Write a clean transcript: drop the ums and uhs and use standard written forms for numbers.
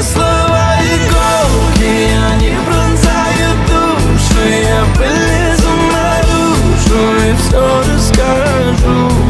слова иголки, они пронзают душу. Я вылезу наружу и все расскажу.